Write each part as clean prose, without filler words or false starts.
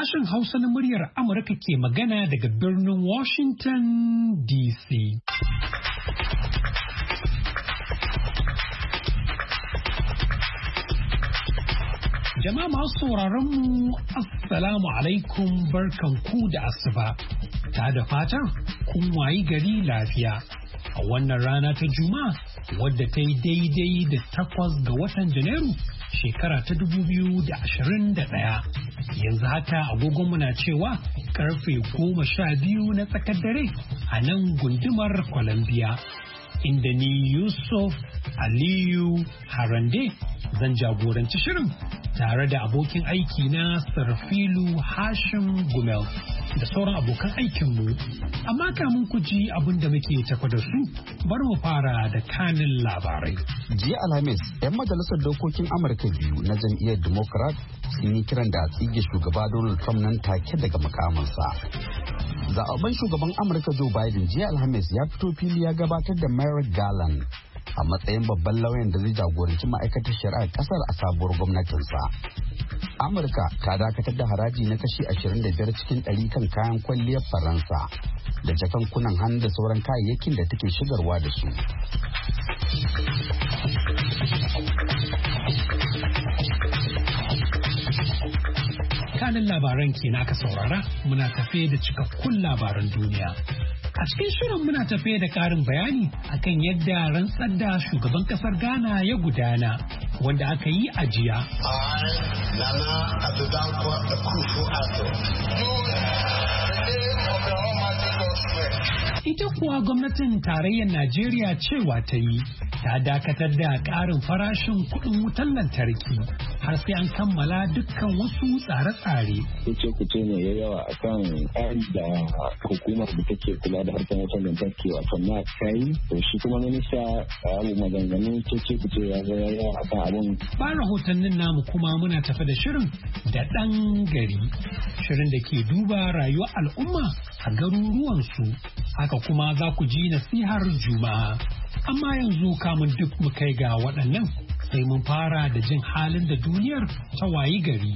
Sashen Hausa na muryar Amurka ke magana daga birnin Washington DC. Jama'a masu sauraron mu Assalamu alaikum barkanku da asuba. Ta da fatan kun wayi gari lafiya. A wannan rana ta Juma'a wadda ta yi daidai da 8 ga watan Janairu shekara ta 2021. Yanzu haka agogonmu na cewa karfe 12 na tsakar dare a nan gundumar Columbia. Inda ni Yusuf Aliyu Harande zan jagoranci shirin tare da abokin aiki na Sarfilu Hashim Gumel da sauran abokan aikinmu. Amma kamun ku ji abin da muke tafa da su, bari mu fara da kanin labarai. Jiya Alhamis, 'yan majalisar dokokin Amurka biyu na jam'iyyar Democrat sun yi kiran da a tsige shugaba Donald Trump nan take daga makamansa. Zaɓaɓɓen shugaban Amurka Joe Biden jiya Alhamis ya fito fili ya gabatar da Merrick Garland a matsayin babban lauyan da zai jagoranci ma'aikatar shari'ar kasar a sabuwar gwamnatinsa. Amurka ta dakatar da haraji na kashi 25 cikin 100 kan kayan kwalliyar Faransa da jakankunan hannu da sauran kayayyakin da take shigarwa da su. Kanin labaran ke naka saurara, muna tafe da cikakkun labaran duniya. A cikin shirin muna tafe da ƙarin bayani akan yadda rantsar da shugaban ƙasar Ghana ya gudana, wanda aka yi a jiya. Nana Addo Dankwa Akufo-Addo. Ita kuwa gwamnatin tarayyar Najeriya cewa ta yi, ta dakatar da ƙarin farashin kuɗin wutar lantarki har sai an kammala dukkan wasu tsare-tsare. Kuce ne ya yawa a kan tsari da hukumar da take kula da harkar wutar lantarki wato na kai, to shi kuma minista abu maganganun kuce ya zo ya yawa a kan abin. Ba rahotannin namu kuma muna tafi da shirin da ɗan gari, shirin da ke duba rayuwar al'umma a garuruwansu. Haka kuma za ku ji nasihar Juma'a. Amma yanzu kamun duk mu kai ga waɗannan sai mun fara da jin halin da duniyar ta wayi gari.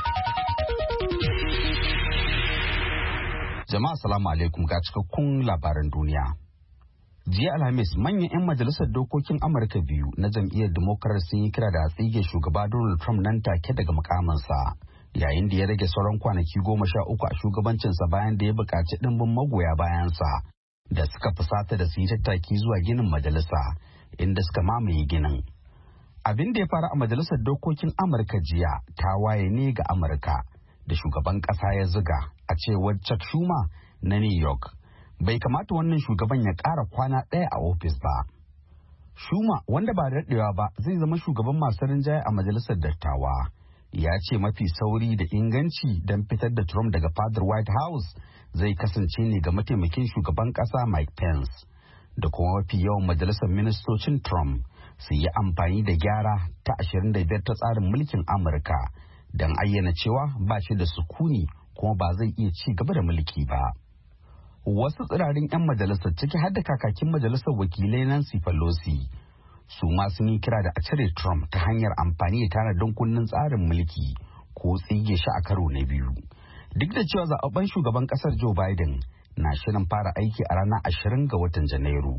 Jama'a salamu alaikum ga cikakkun labaran duniya. Jiya Alhamis manyan 'yan majalisar dokokin Amurka biyu na jam'iyyar Democrat sun yi kira da a tsige shugaba Donald Trump nan take daga mukaminsa. Yayin da ya rage sauran kwanaki 13 a shugabancinsa bayan da ya buƙaci ɗimbin magoya bayansa da suka fusata da su yi tattaki zuwa ginin majalisa inda suka mamaye ginin. Abin da ya faru a majalisar dokokin Amurka jiya ta waye ne ga Amurka da shugaban ƙasa ya ziga a cewar Chuck Schumer na New York. Bai kamata wannan shugaban ya ƙara kwana ɗaya a ofis ba. Schumer wanda ba daɗewa ba zai zama shugaban masu rinjaye a majalisar dattawa. Ya ce mafi sauri da inganci don fitar da Trump daga fadar White House zai kasance ne ga mataimakin shugaban ƙasa Mike Pence da kuma mafi yawan majalisar ministocin Trump su yi amfani da gyara ta 25 ta tsarin mulkin Amurka don ayyana cewa ba shi da sukuni kuma ba zai iya ci gaba da mulki ba. Wasu tsirarin 'yan majalisar ciki har da kakakin majalisar wakilai Nancy Pelosi su ma sun yi kira da a cire Trump ta hanyar amfani da tanadin kundin tsarin mulki ko tsige shi a karo na biyu. Duk da cewa zaɓaɓɓen shugaban ƙasar Joe Biden na shirin fara aiki a ranar 20 ga watan Janairu.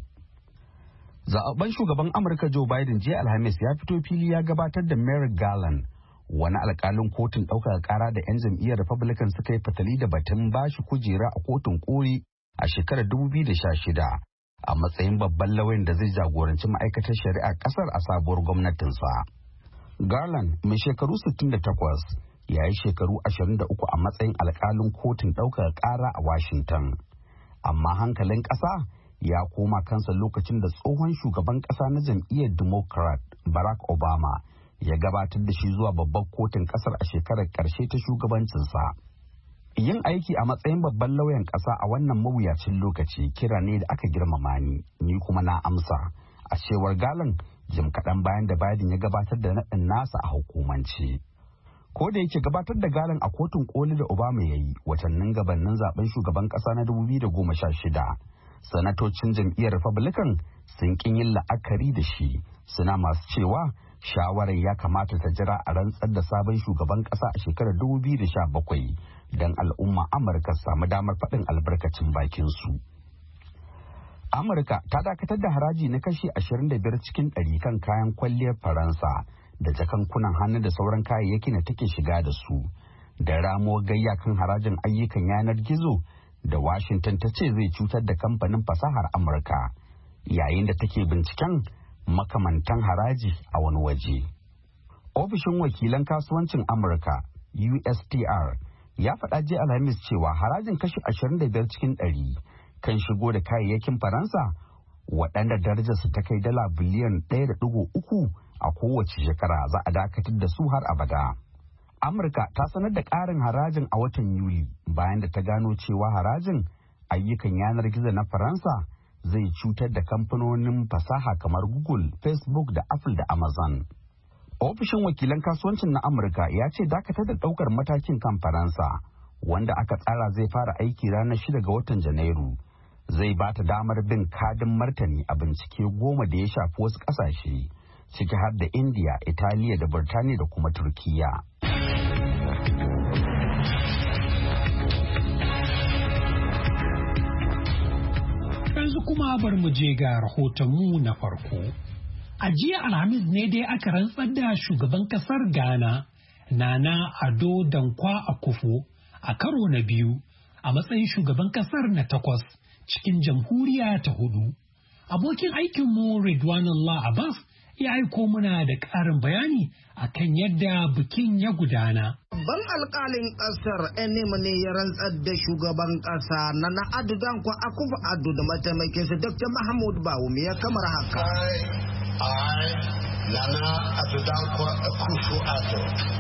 Zaɓaɓɓen shugaban Amurka Joe Biden jiya Alhamis ya fito fili ya gabatar da Merrick Garland, wani alƙalin kotun ɗaukaka ƙara da 'yan jam'iyyar Republican suka yi fatali da batun bashi kujera a kotun koli a shekarar 2016. A matsayin babban lauyan da zai jagoranci ma'aikatar shari'a kasar a sabuwar gwamnatinsa. Garland mai shekaru 68 ya yi shekaru 23 a matsayin alkalin kotun ɗaukar ƙara a Washington. Amma hankalin ƙasa ya koma kansa lokacin da tsohon shugaban ƙasa na jam'iyyar Democrat Barack Obama ya gabatar da shi zuwa babbar kotun ƙasar a shekarar ƙarshe ta shugabancinsa. Yin aiki a matsayin babban lauyan ƙasa a wannan mawuyacin lokaci kira ne da aka girmama ni kuma na amsa, a cewar Garland jim kaɗan bayan da Biden ya gabatar da naɗin nasa a hukumance. Ko da yake gabatar da Garland a kotun koli da Obama ya yi watannin gabanin zaben shugaban ƙasa na 2016, sanatocin jam'iyyar Republican sun ƙin yin la'akari da shi, suna masu cewa shawarar ya kamata ta jira a rantsar da sabon shugaban ƙasa a shekarar 2017 don al'umma Amurka samu damar faɗin albarkacin bakinsu. Amurka ta dakatar da haraji na kashi 25 cikin 100 kan kayan kwalliyar Faransa da jakankunan hannu da sauran kayayyaki da take shiga da su, da ramuwar gayya kan harajin ayyukan yanar gizo da Washington ta ce zai cutar da kamfanin fasahar Amurka, yayin da take binciken makamantan haraji a wani waje. Ofishin wakilan kasuwancin Amurka USTR ya faɗa jiya Alhamis cewa harajin kashi 25 cikin 100 kan shigo da kayayyakin Faransa waɗanda darajarsu ta kai dala biliyan 1.3 a kowace shekara za a dakatar da su har abada. Amurka ta sanar da ƙarin harajin a watan Yuli bayan da ta gano cewa harajin ayyukan yanar gizo na Faransa zai cutar da kamfanonin fasaha kamar Google, Facebook da Apple da Amazon. Ofishin wakilan kasuwancin na Amurka ya ce dakatar da ɗaukar matakin kan Faransa, wanda aka tsara zai fara aiki ranar 6 ga watan Janairu, zai ba ta damar bin kadin martani a bincike 10 da ya shafi wasu ƙasashe, ciki har da India, Italiya da Birtaniya da kuma Turkiyya. Yanzu kuma bar mu je ga rahotonmu na farko. A jiya Alhamis ne dai aka rantsar da shugaban kasar Ghana, Nana Addo Dankwa Akufo, a karo na biyu a matsayin shugaban kasar na 8 cikin jamhuriya ta 4. Abokin aikinmu Ridwanullah Abbas ya aiko muna da ƙarin bayani akan yadda bikin ya gudana. Babban alkalin ƙasar Enim ne ya rantsar da shugaban ƙasa Nana Addo Dankwa Akufo-Addo da mataimakinsa Dr. Mahmud Bawumia ya kamar haka. I, Nana Addo Dankwa Akufo-Addo.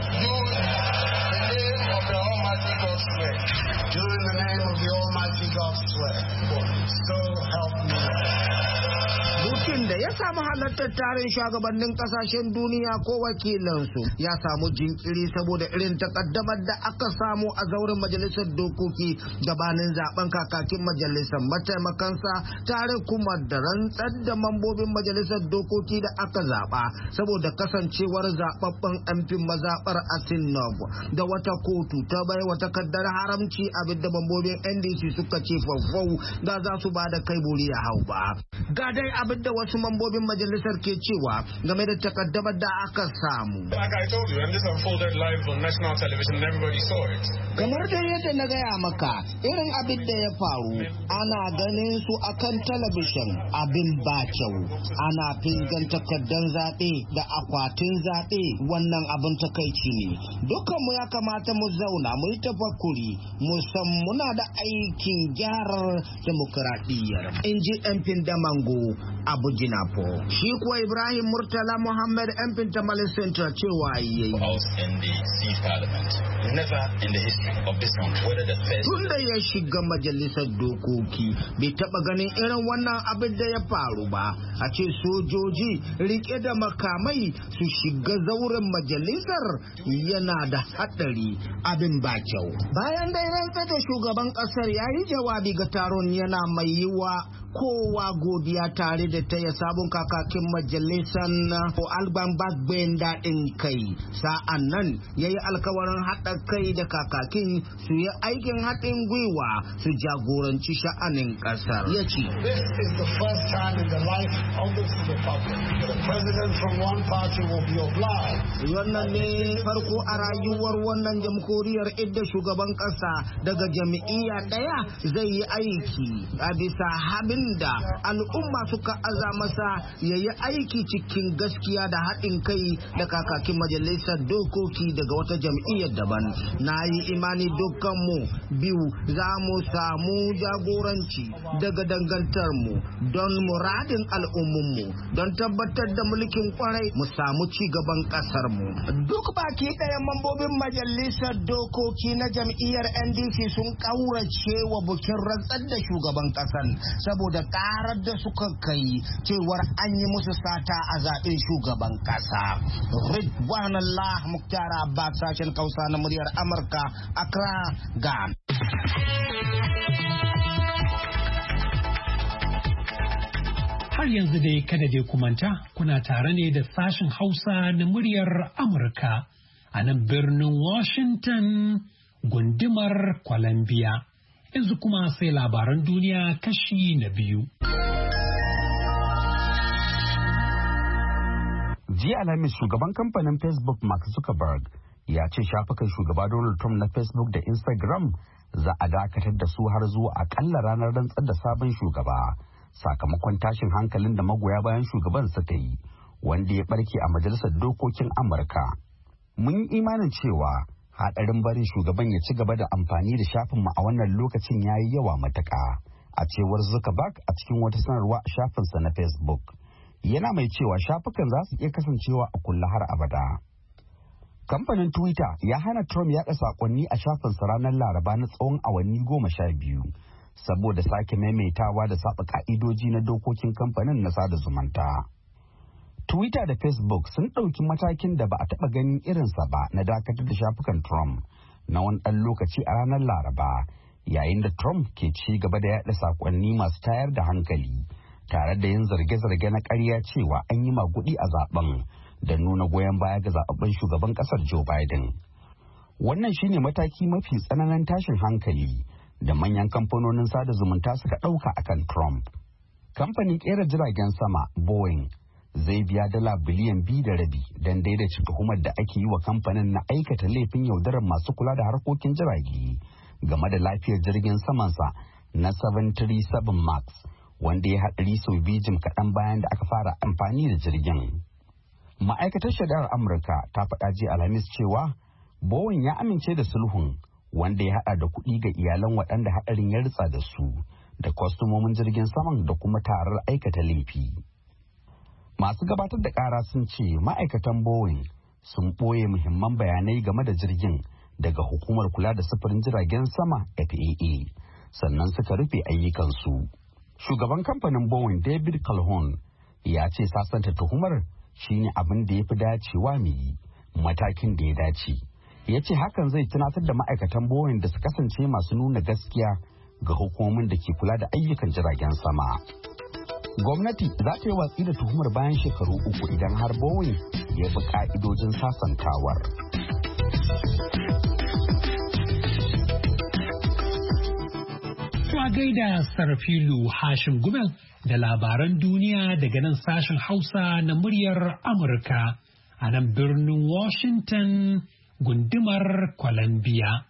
Do in the name of the Almighty God swear. So help me. Bukin da ya samu halartar tarin shugabannin kasashen duniya ko wakilansu ya samu jinkiri saboda irin takaddamar da aka samu a zauren majalisar dokoki gabanin zaben kakakin majalisar mataimakansa, tare kuma da rantsar da mambobin majalisar dokoki da aka zaba saboda kasancewar zababben amfin mazabar Asinov da wata kotu ta bai wata kaddar haramci abin da mambobin NDC suka ce fafau da za su ba da kai buri ya hau ba. Ga dai abin da wasu mambobin majalisar ke cewa game da takaddamar da aka samu. Kamar da yadda na gaya maka, irin abin da ya faru ana ganin su akan talabishin, abin ba kyau. Ana fisgan takardar zaɓe da akwatin zaɓe, wannan abin takaici ne. Dukkanmu ya kamata mu zauna mu yi tafakuri, mu san muna da aikin gyarar demokuraɗiyyar. In ji MP Damango Abu Jinapo. Shi kuwa Ibrahim Murtala Muhammad MP Tamale Central cewa yayi. Tun da ya shiga majalisar dokoki bai taba ganin irin wannan abin da ya faru ba. A ce sojoji rike da makamai su shiga zauren majalisar yana da haɗari, abin ba kyau. Bayan da rantsar da shugaban ƙasar ya yi jawabi ga taron yana mai yiwa kowa godiya tare da taya sabon kakakin majalisar ko Alban Bagben daɗin kai. Sa'an nan ya yi alkawarin haɗa kai da kakakin su yi aikin haɗin gwiwa su jagoranci sha'anin ƙasar. Ya ce, This is the first time in the life of this republic that a president from one party will be obliged. Wannan ne farko a rayuwar wannan jamhuriyar idda shugaban ƙasa daga jam'iyya ɗaya zai yi aiki a bisa habin da al'umma suka aza masa ya yi aiki cikin gaskiya da haɗin kai da kakakin majalisar dokoki daga wata jam'iyyar daban. Na yi imani dukkanmu biyu za mu samu jagoranci daga dangantarmu don muradin al'ummunmu, don tabbatar da mulkin kwarai mu samu ci gaban ƙasarmu. Duk baki ɗaya mambobin majalisar dokoki na jam'iyyar NDC sun ƙaurace wa bukin rantsar da shugaban ƙasar saboda karar da suka kai cewar an yi musu sata a zaɓen shugaban ƙasa. Ridwanullah Muktar Abbas, sashen Hausa na muryar Amurka, Accra, Ghana. Har yanzu dai kada dai kumanta kuna tare ne da sashen Hausa na muryar Amurka a nan birnin Washington gundumar Columbia. Yanzu kuma sai labaran duniya kashi na biyu. Jiya Alhamis shugaban kamfanin Facebook Mark Zuckerberg ya ce shafukan shugaba Donald Trump na Facebook da Instagram za a dakatar da su har zuwa akalla ranar rantsar da sabon shugaba sakamakon tashin hankalin da magoya bayan shugaban suka yi wanda ya barke a majalisar dokokin Amurka. Mun yi imanin cewa haɗarin barin shugaban ya ci gaba da amfani da shafinmu a wannan lokacin ya yi yawa matuƙa, a cewar Zuckerberg a cikin wata sanarwa a shafinsa na Facebook. Yana mai cewa shafukan za su iya kasancewa a kulle har abada. Kamfanin Twitter ya hana Trump yaɗa saƙonni a shafinsa ranar Laraba na tsawon awanni 12 saboda sake maimaitawa da saba ka'idoji na dokokin kamfanin na sada zumunta. Twitter da Facebook sun ɗauki matakin da ba a taɓa ganin irinsa ba na dakatar da shafukan Trump na wani ɗan lokaci a ranar Laraba, yayin da Trump ke ci gaba da yaɗa saƙonni masu tayar da hankali tare da yin zarge-zarge na ƙarya cewa an yi maguɗi a zaben da nuna goyon baya ga zababben shugaban ƙasar Joe Biden. Wannan shine mataki mafi tsananin tashin hankali da manyan kamfanonin sada zumunta suka ɗauka akan Trump. Kamfanin ƙera jiragen sama Boeing zai biya $2.5 biliyan don daidaita tuhumar da ake yi wa kamfanin na aikata laifin yaudarar masu kula da harkokin jirage game da lafiyar jirgin samansa na 737 Max wanda ya haɗari sau biyu jim kaɗan bayan da aka fara amfani da jirgin. Ma'aikatar shari'ar Amurka ta faɗa jiya Alhamis cewa Boeing ya amince da sulhun wanda ya haɗa da kuɗi ga iyalan waɗanda haɗarin ya ritsa da su da kwastomomin jirgin saman da kuma tarar aikata laifi. Masu gabatar da ƙara sun ce ma'aikatan Boeing sun ɓoye muhimman bayanai game da jirgin daga hukumar kula da sufurin jiragen sama FAA sannan suka rufe ayyukansu. Shugaban kamfanin Boeing David Calhoun ya ce sasanta tuhumar shine abin da ya fi dacewa mu yi, matakin da ya dace. Ya ce hakan zai tunatar da ma'aikatan Boeing da su kasance masu nuna gaskiya ga hukumomin da ke kula da ayyukan jiragen sama. Gwamnati za ta yi watsi da tuhumar bayan shekaru 3 idan har Boeing ya bi ka'idojin sasantawar. A gaida Sarfilu Hashim Gumel da labaran duniya daga nan sashen Hausa na muryar Amurka a nan birnin Washington gundumar Columbia.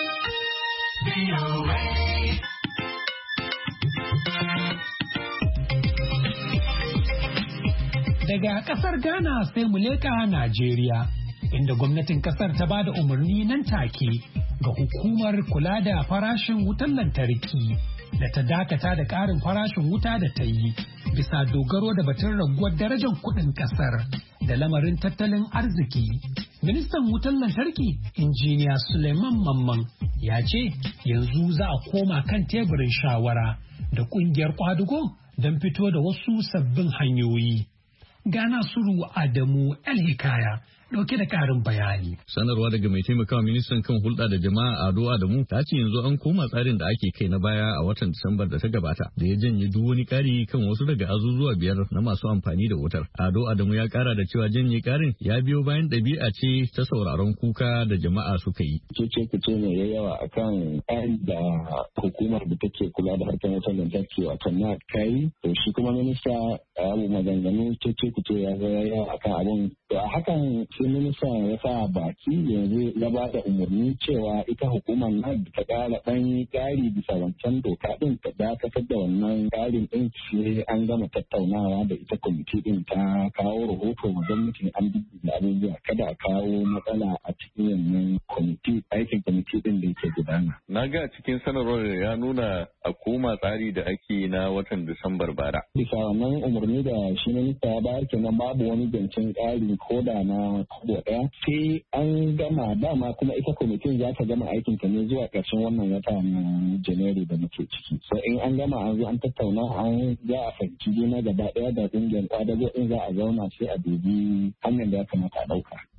Daga kasar Ghana sai mu leƙa Najeriya, inda gwamnatin kasar ta ba da umarni nan take ga hukumar kula da farashin wutar lantarki da ta dakata da ƙarin farashin wuta da ta yi bisa dogaro da batun raguwar darajar kuɗin ƙasar da lamarin tattalin arziki. Ministan wutar lantarki injiniya Suleiman Mamman ya ce yanzu za a koma kan teburin shawara da ƙungiyar kwadugo don fito da wasu sabbin hanyoyi. Gana Suru Adamu El-Hikaya dauke da karin bayani. Sanarwa daga mai taimakawa ministan kan hulɗa da jama'a Ado Adamu ta ce yanzu an koma tsarin da ake kai na baya a watan Disambar da ta gabata da ya janye duk wani ƙari kan wasu daga azuzuwa 5 na masu amfani da wutar. Ado Adamu ya ƙara da cewa janye ƙarin ya biyo bayan ɗabi'a ce ta sauraron kuka da jama'a suka yi. Cece kuce ne ya yawa akan ƙari da hukumar da take kula da harkar wutar lantarki wato NAT kai, to shi kuma minista abu maganganu cece kuce ya yawa akan abun. To a hakan sai minista ya sa baki yanzu ya ba da umarni cewa ita hukumar nan ta kara ɗan ƙari bisa wancan doka ɗin ta dakatar da wannan ƙarin ɗin sai an gama tattaunawa da ita kwamiti ɗin ta kawo rahoto ma gwamnatin an da abubuwa kada a kawo matsala a cikin wannan kwamiti aikin kwamiti ɗin da yake gudana. Na ga cikin sanarwar ya nuna a koma tsari da ake na watan Disambar bara. Bisa wannan umarni da shi minista ya bayar kenan babu wani zancen ƙari ko da na kobo ɗaya sai an gama dama kuma ita kwamitin za ta gama aikin ta ne zuwa ƙarshen wannan wata na Janairu da muke ciki. So in an gama an zo an tattauna an za a fahimci juna gaba ɗaya da ƙungiyar ƙwadago in za a zauna sai a dubi hanyar da ya kamata a ɗauka.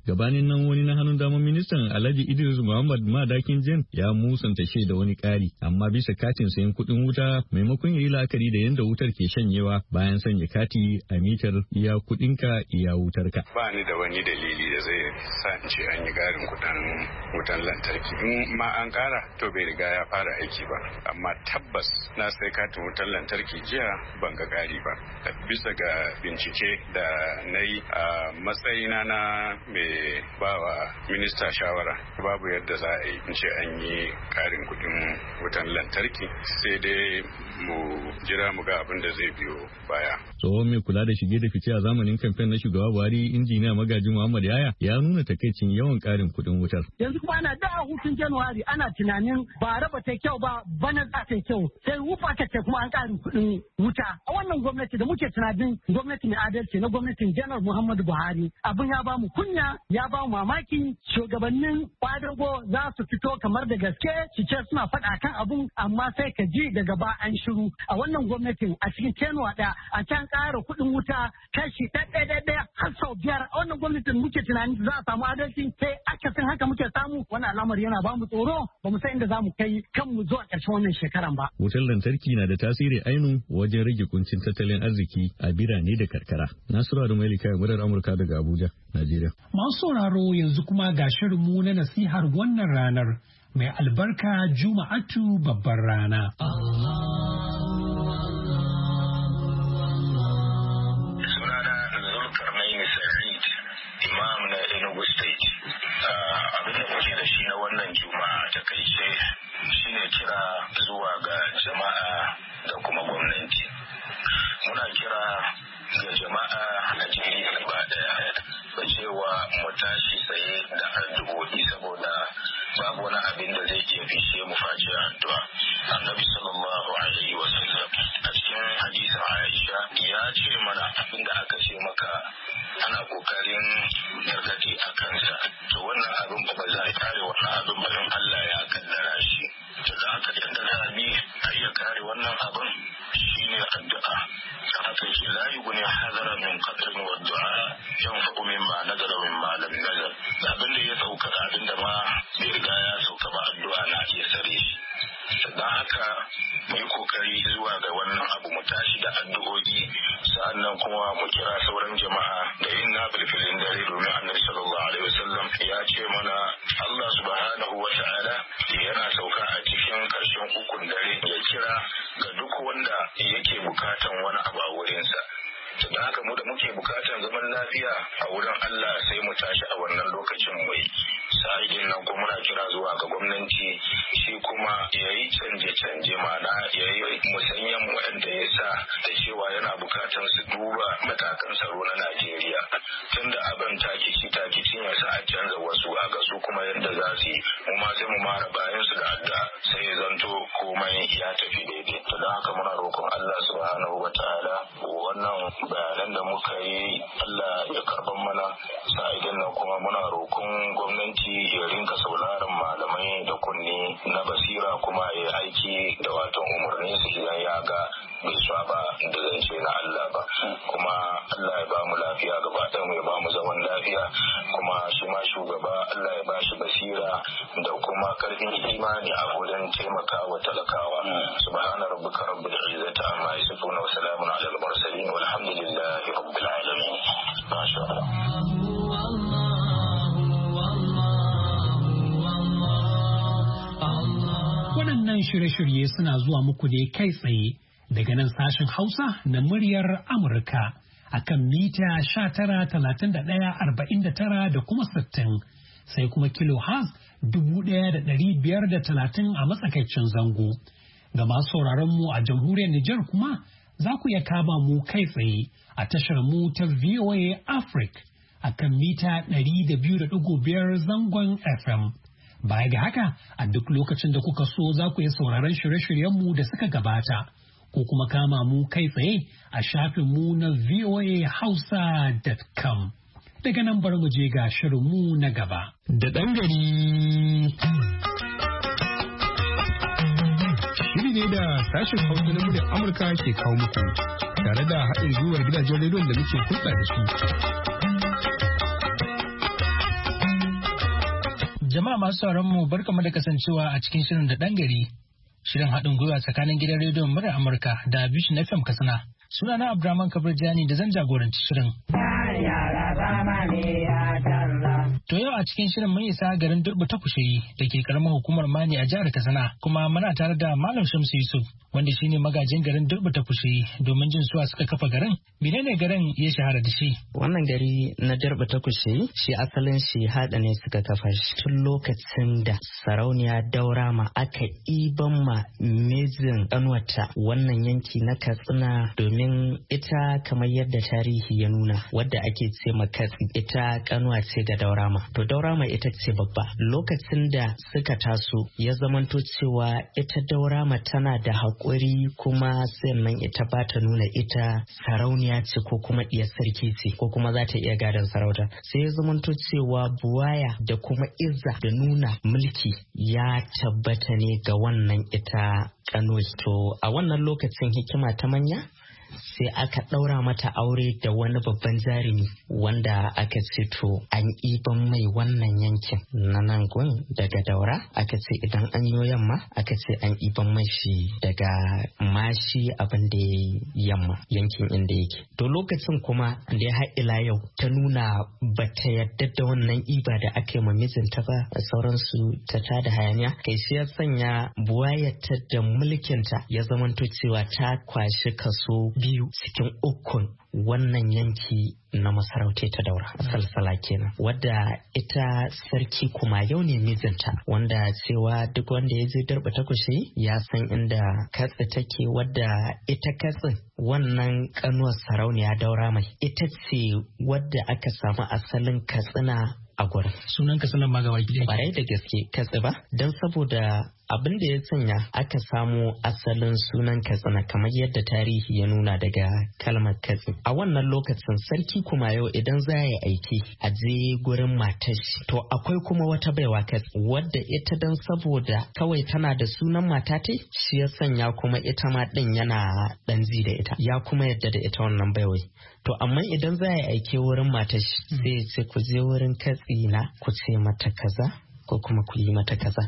Gabanin nan wani na hannun daman ministan Alhaji Idris Muhammad Madakin Jen ya musanta da wani ƙari, amma bisa katin sayan kuɗin wuta maimakon ya yi la'akari da yadda wutar ke shanyewa bayan sanya kati a mitar iya kuɗinka iya wutarka. Ba ni da wani dalili da zai sa in ce an yi ƙarin kuɗin wutan lantarki. In ma an ƙara to bai riga ya fara aiki ba. Amma tabbas na sai katin wutan lantarki jiya ban ga ƙari ba. Bisa ga bincike da na yi a matsayina na mai bawa minista shawara babu yadda za a yi in ce an yi ƙarin kuɗin wutan lantarki, sai dai mu jira mu ga abin da zai biyo baya. Tsohon mai kula da shige da fice a zamanin kamfen na shugaba Buhari injiniya Magaji Muhammad Yaya ya nuna takaicin yawan ƙarin kuɗin wutar. Yanzu kuma ana da hutun Januwari ana tunanin ba raba ta kyau ba bana za ta kyau sai wufa ta ce kuma an ƙarin kuɗin wuta. A wannan gwamnati da muke tunanin gwamnati mai adalci na gwamnatin Janar Muhammadu Buhari abin ya ba mu kunya ya ba mu mamaki, shugabannin kwadago za su fito kamar da gaske su ce suna faɗa kan abun amma sai ka ji daga ba an shiru. A wannan gwamnatin a cikin tenuwa ɗaya a can ƙara kuɗin wuta kashi ɗaya har sau 5 a wannan gwamnatin muke tunanin za a samu adalci sai akasin haka muke samu. Wannan al'amari yana ba mu tsoro ba mu san inda za mu kai kanmu zuwa ƙarshen wannan shekaran ba. Wutar lantarki na da tasiri ainu wajen rage kuncin tattalin arziki a birane da karkara. Nasiru da Mailika murar Amurka daga Abuja, Najeriya. Masu sauraro yanzu kuma ga shirinmu na nasihar wannan ranar mai albarka Juma'atu babbar rana. Sunana Zulkarnaini Sa'id, Imam na Enugu State. Abin da muke da shi na wannan Juma'a ta kaice shine kira zuwa ga jama'a da kuma gwamnati. Muna kira ga jama'a a Najeriya gaba daya da cewa mu tashi tsaye da addu'o'i saboda babu wani abin da zai iya fishe mu face addu'a. Annabi sallallahu alaihi wa sallam a cikin hadisin Aisha ya ce mana abin da aka ce maka ana kokarin gargadi a kansa, to wannan abin ba za a kare wannan abin ba in Allah ya kaddara shi. To da haka yadda za a bi a iya kare wannan abin shine addu'a. Da haka shi la yughni hadara min qatrin wa du'a yanfa'u mimma nazara mimma lam nazar. Abin da ya sauka da abin da ma bai riga ya sauka ba addu'a na iya sare shi. Don haka mu yi kokari zuwa ga wannan abu mu tashi da addu'o'i, sa'annan kuma mu kira sauran jama'a da yin nafilfilin dare domin Annabi sallallahu alaihi wasallam ya ce mana Allah subhanahu wa ta'ala yana sauka a cikin karshen ukun dare ya kira ga duk wanda yake bukatan wani abu a wurinsa. Da haka mu da muke bukatan zaman lafiya a wurin Allah sai mu tashi a wannan lokacin mai sa'idin nan kuma muna kira zuwa ga gwamnati shi kuma ya yi canje-canje mana ya yi musanyen waɗanda ya sa da cewa yana bukatan su duba matakan tsaro na Najeriya tunda abin takicin ya sa a canza wasu a ga su kuma yadda za su yi mu ma sai mu mara bayan su da adda sai ya zanto komai ya tafi daidai. To da haka muna roƙon Allah subhanahu wa ta'ala wannan bayanan da muka yi Allah ya karban mana sa'idin nan kuma muna roƙon gwamnati ya rinka sauraron malamai da kunne na basira kuma ya aiki da watan umarni su idan ya ga bai saba da zance na Allah ba. Kuma Allah ya ba mu lafiya gaba ɗaya mu ya ba mu zaman lafiya kuma shi ma shugaba Allah ya ba shi basira da kuma karfin imani a wajen taimakawa talakawa. Subhana rabbika rabbil izzati amma yasifuna wa salamun alal mursalin walhamdulillahi rabbil alamin. Masha Allah. Waɗannan shirye-shirye suna zuwa muku ne kai tsaye daga nan sashen Hausa na muryar Amurka akan mita 19,31,49 da kuma 60 sai kuma kilohertz 1,530 a matsakaicin zango. Ga masu sauraron mu a jamhuriyar Nijar kuma za ku iya kama mu kai tsaye a tashar mu ta VOA Africa akan mita 200.5 zangon FM. Baya ga haka, a duk lokacin da kuka so za ku yi sauraron shirye-shiryenmu da suka gabata, ko kuma kama mu kai tsaye a shafinmu na voahausa.com. Daga nan bar mu je ga shirinmu na gaba. Da ɗan gari. Shiri ne da sashen Hausa na muryar Amurka ke kawo muku, tare da haɗin gwiwar gidajen rediyon da muke hulɗa da su. Jama'a masu sauran mu barkamu da kasancewa a cikin shirin da ɗan gari. Shirin haɗin gwiwa tsakanin gidan rediyon murar Amurka da Vision FM Katsina. Sunana Abdurrahman Kabir Jani da zan jagoranci shirin. To yau a cikin shirin mun isa garin Durbu ta Kusheyi da ke karamar hukumar Mani a jihar Katsina kuma muna tare da Malam Shamsu Yusuf wanda shine magajin garin Durbu ta Kusheyi domin jin suwa suka kafa garin. Menene garin ya shahara da shi? Wannan gari na Durbu ta Kusheyi shi asalin shi hada ne suka kafa shi tun lokacin da sarauniya Daurama aka iban ma mijin kanwata wannan yanki na Katsina domin ita kamar yadda tarihi ya nuna wadda ake ce ma Katsi ita kanwa ce ga Daurama. To Daurama ita ce babba. Lokacin da suka taso ya zamanto cewa ita Daurama tana da haƙuri kuma sannan ita ba ta nuna ita sarauniya ce ko kuma iya sarki ce ko kuma za ta iya gadon sarauta. Sai ya zamanto cewa buwaya da kuma izza da nuna mulki ya tabbata ne ga wannan ita Kanoi. To a wannan lokacin hikima ta manya sai aka ɗaura mata aure da wani babban jarumi wanda aka ce to an iban mai wannan yankin na nan gun daga Daura aka ce idan an yi yamma aka ce an iban mai shi daga Mashi abin da yamma yankin inda yake. To lokacin kuma da ya haɗila yau ta nuna bata yadda da wannan iba da aka yi ma mijinta ba da sauransu ta tada hayaniya kai shi ya sanya buwayarta da mulkinta ya zamanto cewa ta kwashi kaso 2 cikin 3 wannan yanki na masarauta ta Daura salsala kenan wadda ita sarki kuma yau ne mijinta wanda cewa duk wanda ya je Durbu ta Kusheyi ya san inda Katsi take wadda ita Katsin wannan kanuwar sarauniya Daura mai ita ce wadda aka samu asalin Katsina a gurin. Sunan Katsina ma gaba ki Barai da gaske Katsi ba don saboda abin da ya sanya aka samo asalin sunan Katsina kamar yadda tarihi ya nuna daga kalmar Katsi. A wannan lokacin sarki kuma yau idan za ya aiki a je gurin matashi to akwai kuma wata baiwa Katsi wadda ita dan saboda kawai tana da sunan matatai shi ya sanya kuma ita ma din yana dan ji da ita ya kuma yadda da ita wannan baiwai. To amma idan za ya aiki wurin matashi sai ce ku je wurin Katsi na ku ce mata kaza ko kuma ku yi mata kaza.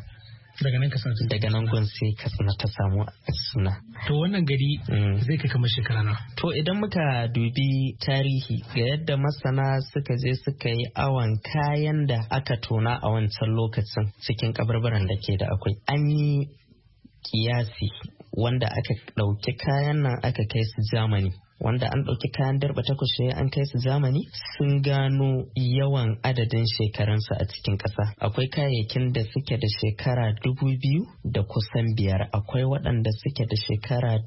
Daga nan gun sai Katsina ta samu suna. To wannan gari zai kai kamar shekara na. To idan muka dubi tarihi ga yadda masana suka je suka yi awon kayan da aka tona a wancan lokacin cikin kabarbaran da ke da akwai. An yi kiyasi wanda aka ɗauki kayan nan aka kai su Germany. Wanda an ɗauki kayan Durbu ta Kusheyi an kai su Germany sun gano yawan adadin shekarunsu a cikin ƙasa. Akwai kayayyakin da suke da shekara 2000 da kusan 5. Akwai waɗanda suke da shekara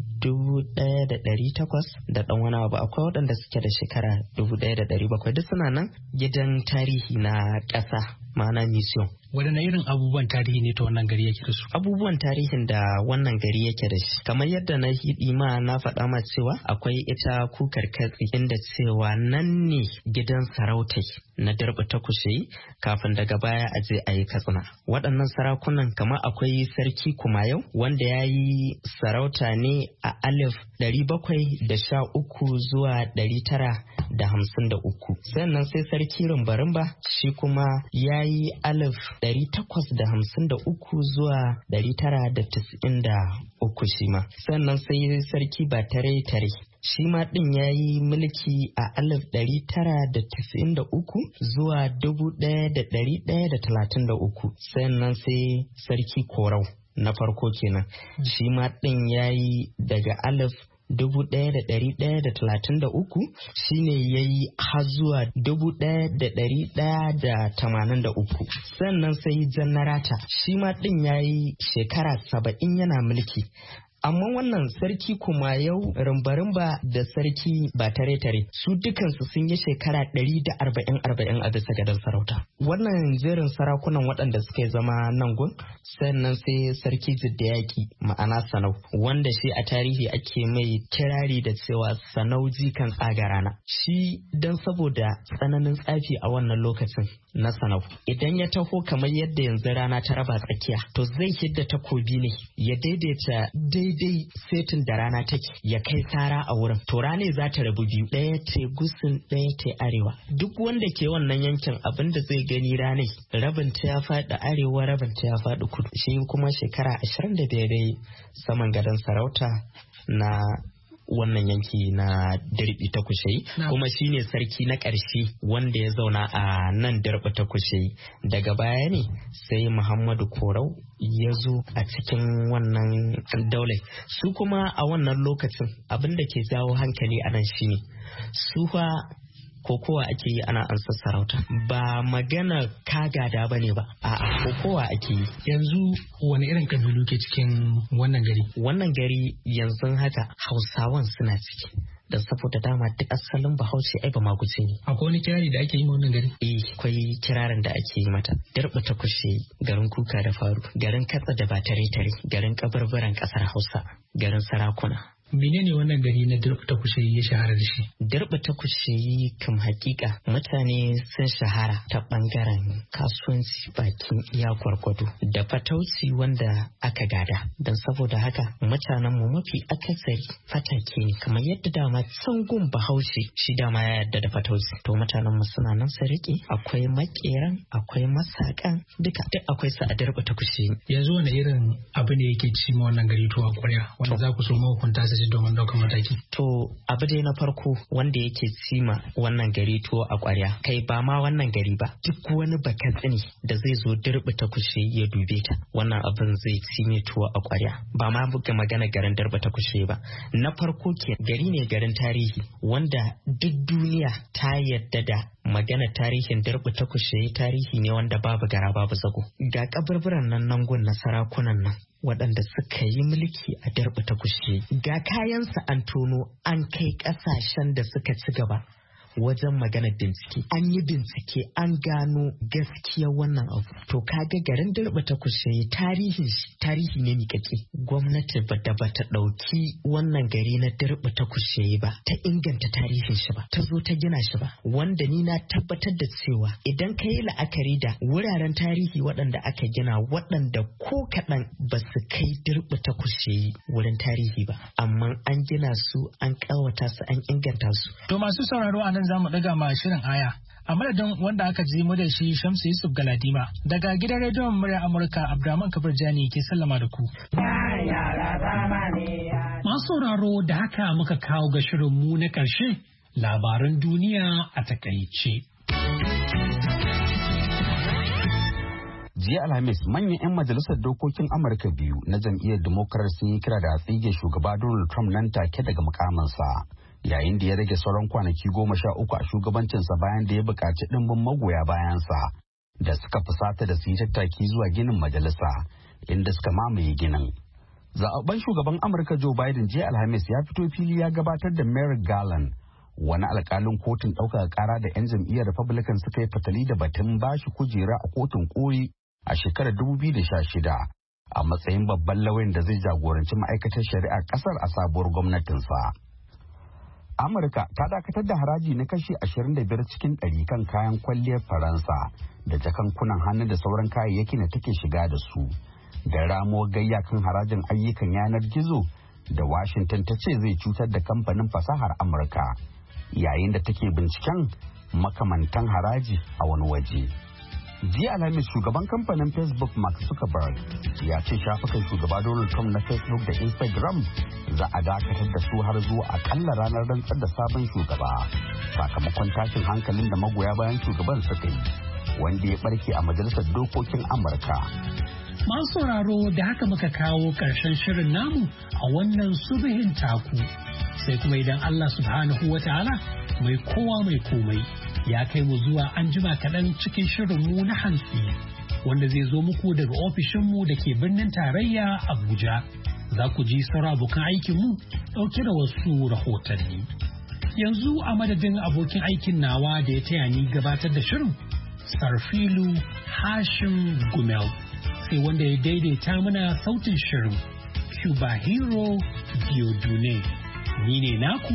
1800 da ɗan wani abu. Akwai waɗanda suke da shekara 1700 duk suna nan gidan tarihi na ƙasa ma'ana museum. Waɗanne irin abubuwan tarihi ne ta wannan gari yake da su? Abubuwan tarihin da wannan gari yake da shi kamar yadda na hidi ma na faɗa ma cewa akwai ita kukar Katsi inda cewa nan ne gidan sarautai na Durbu ta Kusheyi kafin daga baya a je a yi Katsina. Waɗannan sarakunan kamar akwai sarki Kumayau wanda ya yi sarauta ne a 713 zuwa 953. Sannan sai sarki Rumba shi kuma ya yi 853 zuwa 993 shi ma. Sannan sai sarki Batare shi ma ɗin ya yi mulki a 993 zuwa 1133. Sannan sai sarki Korau na farko kenan shi ma ɗin ya yi daga 1133 shine ya yi har zuwa 1183. Sannan sai Jannarata shi ma ɗin ya yi shekara 70 yana mulki. Amma wannan sarki kuma yau rumba da sarki ba tare su dukansu sun yi shekara 140 a bisa gadon sarauta. Wannan jerin sarakunan waɗanda suka zama nan gun sannan sai sarki Jiddayaki ma'ana Sanau wanda shi a tarihi ake mai kirari da cewa Sanau jikan tsagarana. Shi dan saboda tsananin tsafi a wannan lokacin na Sanau idan ya taho kamar yadda yanzu rana ta raba tsakiya to zai hidda takobi ne ya daidaita daidai setin da rana take ya kai sara a wurin to rane za ta rabu biyu, ɗaya ce gusun ɗaya ce arewa. Duk wanda ke wannan yankin abin da zai gani rane rabin ta ya faɗi arewa rabin ta ya faɗi kudu. Shi kuma shekara 25 saman gadon sarauta na wannan yanki na Dirbi ta Kushe kuma shine sarki na ƙarshe wanda ya zauna a nan Dirbi ta Kushe. Daga baya ne sai Muhammadu Korau ya zo a cikin wannan daular. Su kuma a wannan lokacin abin da ke jawo hankali a nan shine su fa kokowa ake yi ana ansa sarauta ba magana kagada ba ne ba a'a kokowa ake yi. Yanzu wani irin kabilu ke cikin wannan gari? Wannan gari yanzu haka Hausawan suna ciki dan saboda dama duk asalin Bahaushe ai ba maguce ne. Akwai wani kirari da ake yi wannan gari? Akwai kirarin da ake yi mata. Dirbi ta Kushe, garin kuka da faru, garin katsa da ba tare garin kabarbaran kasar Hausa, garin sarakuna. Menene wannan gari na Dirbi ta Kushe ya shahara da shi? Dirbi ta Kushe kam hakika mutane sun shahara ta bangaren kasuwanci bakin iya gwargwado da fatauci wanda aka gada. Don saboda haka mutanen mu mafi akasari fatake ne kamar yadda dama tsangun Bahaushe shi dama ya yadda da fatauci. To mutanen mu suna nan su rike akwai makeran akwai masakan duka duk akwai su a Dirbi ta Kushe. Yanzu wani irin abu ne yake ci ma wannan gari to a kwarya wanda za ku so mahukunta su domin ɗaukar mataki? To abu dai na farko wanda yake cima wannan gari to a ƙwarya kai ba ma wannan gari ba duk wani bakatsini da zai zo Dirbi ta Kushe ya dube ta wannan abin zai cime tuwo a ƙwarya ba ma buga magana garin Dirbi ta Kushe ba. Na farko ke gari ne garin tarihi wanda duk duniya ta yadda da magana tarihin Dirbi ta Kushe tarihi ne wanda babu gara babu zago. Ga kaburburan nan gun na sarakunan nan waɗanda suka yi mulki a Dirbi ta Kushe. Ga kayansa an tono an kai ƙasashen da suka ci gaba wajen maganar bincike. An yi bincike an gano gaskiya wannan abu. To kaga garin Dirbi ta Kushe tarihi ne miƙaƙe. Gwamnati bata ɗauki wannan gari na Dirbi ta Kushe ba ta inganta tarihin shi ba ta zo ta gina shi ba wanda ni na tabbatar da cewa idan ka yi la'akari da wuraren tarihi waɗanda aka gina waɗanda ko kaɗan ba su kai Dirbi ta Kushe wurin tarihi ba amma an gina su an ƙawata su an inganta su. To masu sauraro a nan za mu ɗaga ma shirin aya. A madadin wanda aka ji mu da shi Shamsu Yusuf Galadima daga gidan rediyon murya Amurka Abdurrahman Kabir Jani ke sallama da ku. Masu sauraro da haka muka kawo ga shirin mu na ƙarshe labaran duniya a takaice. Jiya Alhamis manyan 'yan majalisar dokokin Amurka biyu na jam'iyyar Democrat sun yi kira da a tsige shugaba Donald Trump nan take daga mukaminsa. Yayin da ya rage sauran kwanaki 13 a shugabancinsa bayan da ya buƙaci ɗimbin magoya bayansa da suka fusata da su yi tattaki zuwa ginin majalisa inda suka mamaye ginin. Zaɓaɓɓen shugaban Amurka Joe Biden jiya Alhamis ya fito fili ya gabatar da Merrick Garland wani alƙalin kotun ɗaukaka ƙara da 'yan jam'iyyar Republican suka yi fatali da batun bashi kujera a kotun koli a shekarar 2016 a matsayin babban lauyan da zai jagoranci ma'aikatar shari'a ƙasar a sabuwar gwamnatinsa. Amurka ta dakatar da haraji na kashi 25 cikin 100 kan kayan kwalliyar Faransa da jakankunan hannu da sauran kayayyaki da take shiga da su. Da ramuwar gayya kan harajin ayyukan yanar gizo da Washington ta ce zai cutar da kamfanin fasahar Amurka yayin da take binciken makamantan haraji a wani waje. Jiya Alhamis shugaban kamfanin Facebook Mark Zuckerberg ya ce shafukan shugaba Donald Trump na Facebook da Instagram za a dakatar da su har zuwa akalla ranar rantsar da sabon shugaba sakamakon tashin hankalin da magoya bayan shugaban suka yi wanda ya barke a majalisar dokokin Amurka. Masu sauraro da haka muka kawo ƙarshen shirin namu a wannan subihin taku sai kuma idan Allah subhanahu wa ta'ala mai kowa mai komai ya kai mu zuwa an jima kaɗan cikin shirinmu na hantsi wanda zai zo muku daga ofishinmu da ke birnin tarayya Abuja. Za ku ji sauran abokan aikinmu ɗauke da wasu rahotanni. Yanzu a madadin abokin aikin nawa da ya taya ni gabatar da shirin Sarfilu Hashim Gumel sai wanda ya daidaita mana sautin shirin Cuba Hero Diodune. Ni ne naku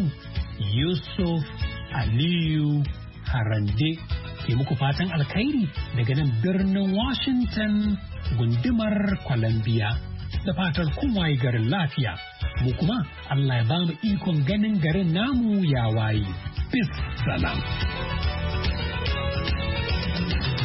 Yusuf Aliyu Harande ke muku fatan alkhairi daga nan birnin Washington gundumar Columbia. da fatar kun waye garin lafiya. Mu kuma Allah ya bamu ikon ganin garin namu ya waye. Bis salam.